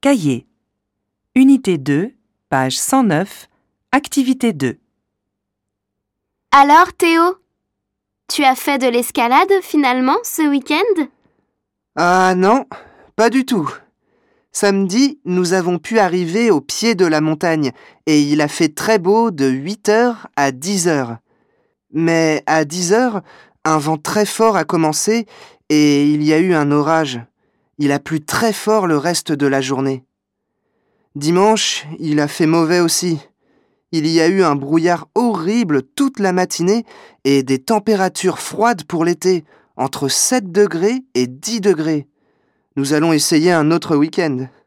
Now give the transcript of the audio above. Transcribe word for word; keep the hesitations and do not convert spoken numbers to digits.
Cahier. Unité deux, page cent neuf, activité deux. Alors Théo, tu as fait de l'escalade finalement ce week-end? Ah non, pas du tout. Samedi, nous avons pu arriver au pied de la montagne et il a fait très beau de huit heures à dix heures. Mais à dix heures, un vent très fort a commencé et il y a eu un orage. Il a plu très fort le reste de la journée. Dimanche, il a fait mauvais aussi. Il y a eu un brouillard horrible toute la matinée et des températures froides pour l'été, entre sept degrés et dix degrés. Nous allons essayer un autre week-end.